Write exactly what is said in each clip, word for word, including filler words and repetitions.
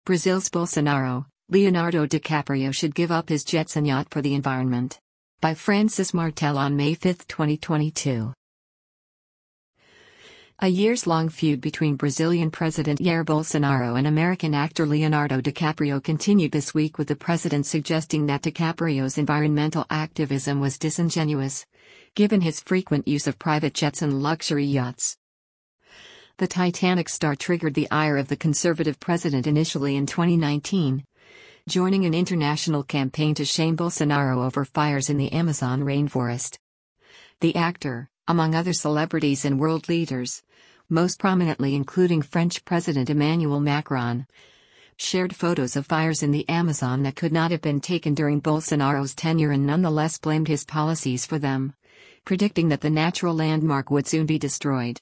Brazil's Bolsonaro, Leonardo DiCaprio should give up his jets and yacht for the environment. By Francis Martel on May fifth, twenty twenty-two. A years-long feud between Brazilian President Jair Bolsonaro and American actor Leonardo DiCaprio continued this week, with the president suggesting that DiCaprio's environmental activism was disingenuous, given his frequent use of private jets and luxury yachts. The Titanic star triggered the ire of the conservative president initially in twenty nineteen, joining an international campaign to shame Bolsonaro over fires in the Amazon rainforest. The actor, among other celebrities and world leaders, most prominently including French President Emmanuel Macron, shared photos of fires in the Amazon that could not have been taken during Bolsonaro's tenure and nonetheless blamed his policies for them, predicting that the natural landmark would soon be destroyed.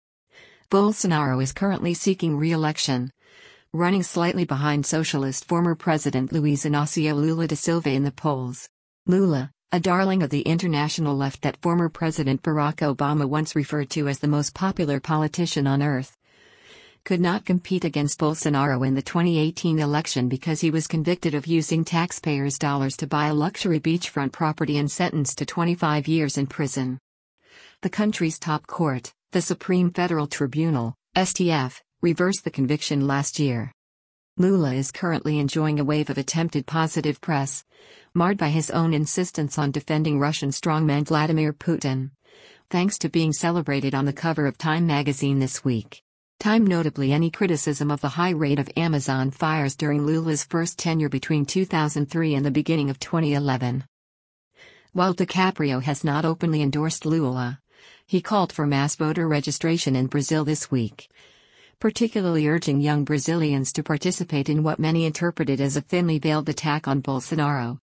Bolsonaro is currently seeking re-election, running slightly behind socialist former President Luiz Inácio Lula da Silva in the polls. Lula, a darling of the international left that former President Barack Obama once referred to as the most popular politician on earth, could not compete against Bolsonaro in the twenty eighteen election because he was convicted of using taxpayers' dollars to buy a luxury beachfront property and sentenced to twenty-five years in prison. The country's top court, the Supreme Federal Tribunal, S T F, reversed the conviction last year. Lula is currently enjoying a wave of attempted positive press, marred by his own insistence on defending Russian strongman Vladimir Putin, thanks to being celebrated on the cover of Time magazine this week. Time notably any criticism of the high rate of Amazon fires during Lula's first tenure between two thousand three and the beginning of twenty eleven. While DiCaprio has not openly endorsed Lula, he called for mass voter registration in Brazil this week, particularly urging young Brazilians to participate in what many interpreted as a thinly veiled attack on Bolsonaro.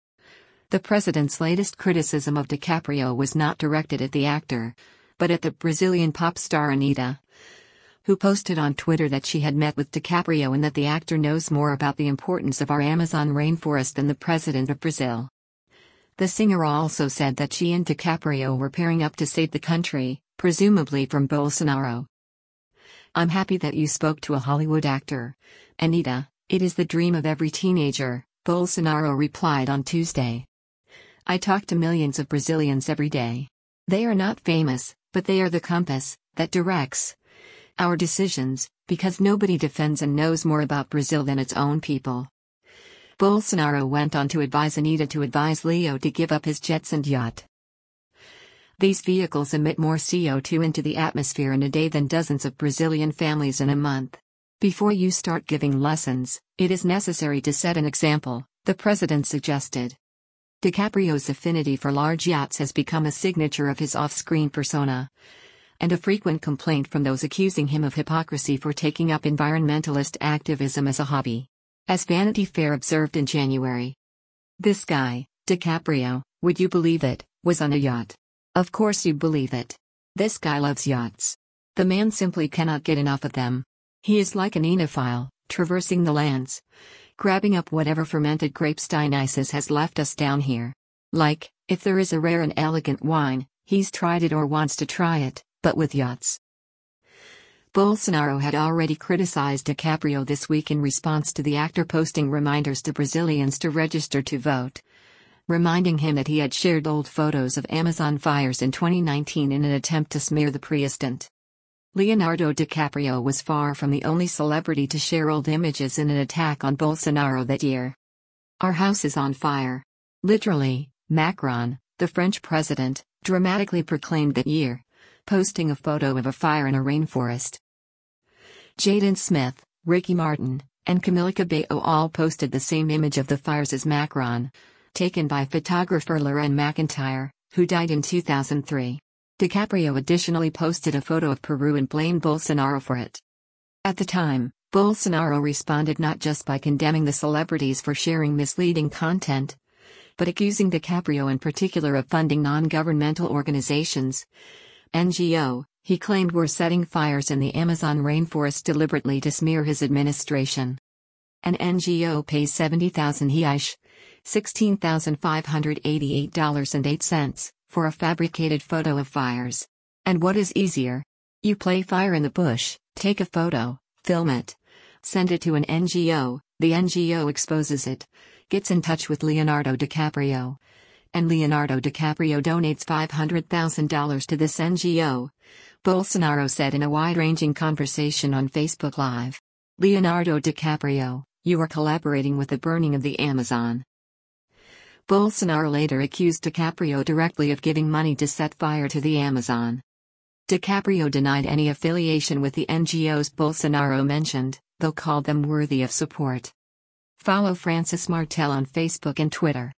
The president's latest criticism of DiCaprio was not directed at the actor, but at the Brazilian pop star Anitta, who posted on Twitter that she had met with DiCaprio and that the actor knows more about the importance of our Amazon rainforest than the president of Brazil. The singer also said that she and DiCaprio were pairing up to save the country, presumably from Bolsonaro. "I'm happy that you spoke to a Hollywood actor, Anitta. It is the dream of every teenager," Bolsonaro replied on Tuesday. "I talk to millions of Brazilians every day. They are not famous, but they are the compass that directs our decisions, because nobody defends and knows more about Brazil than its own people." Bolsonaro went on to advise Anitta to advise Leo to give up his jets and yacht. "These vehicles emit more C O two into the atmosphere in a day than dozens of Brazilian families in a month. Before you start giving lessons, it is necessary to set an example," the president suggested. DiCaprio's affinity for large yachts has become a signature of his off-screen persona, and a frequent complaint from those accusing him of hypocrisy for taking up environmentalist activism as a hobby. As Vanity Fair observed in January, "This guy, DiCaprio, would you believe it, was on a yacht. Of course you believe it. This guy loves yachts. The man simply cannot get enough of them. He is like an enophile, traversing the lands, grabbing up whatever fermented grape Dionysus has left us down here. Like, if there is a rare and elegant wine, he's tried it or wants to try it, but with yachts." Bolsonaro had already criticized DiCaprio this week in response to the actor posting reminders to Brazilians to register to vote, reminding him that he had shared old photos of Amazon fires in twenty nineteen in an attempt to smear the president. Leonardo DiCaprio was far from the only celebrity to share old images in an attack on Bolsonaro that year. "Our house is on fire. Literally," Macron, the French president, dramatically proclaimed that year, posting a photo of a fire in a rainforest. Jaden Smith, Ricky Martin, and Camila Cabello all posted the same image of the fires as Macron, taken by photographer Loren McIntyre, who died in two thousand three. DiCaprio additionally posted a photo of Peru and blamed Bolsonaro for it. At the time, Bolsonaro responded not just by condemning the celebrities for sharing misleading content, but accusing DiCaprio in particular of funding non-governmental organizations, N G O, he claimed were setting fires in the Amazon rainforest deliberately to smear his administration. An N G O pays seventy thousand reais, sixteen thousand five hundred eighty-eight dollars and eight cents, for a fabricated photo of fires. And what is easier? You play fire in the bush, take a photo, film it, Send it to an N G O, the N G O exposes it, gets in touch with Leonardo DiCaprio. And Leonardo DiCaprio donates five hundred thousand dollars to this N G O, Bolsonaro said in a wide-ranging conversation on Facebook Live. Leonardo DiCaprio, you are collaborating with the burning of the Amazon. Bolsonaro later accused DiCaprio directly of giving money to set fire to the Amazon. DiCaprio denied any affiliation with the N G Os Bolsonaro mentioned, though called them worthy of support. Follow Francis Martel on Facebook and Twitter.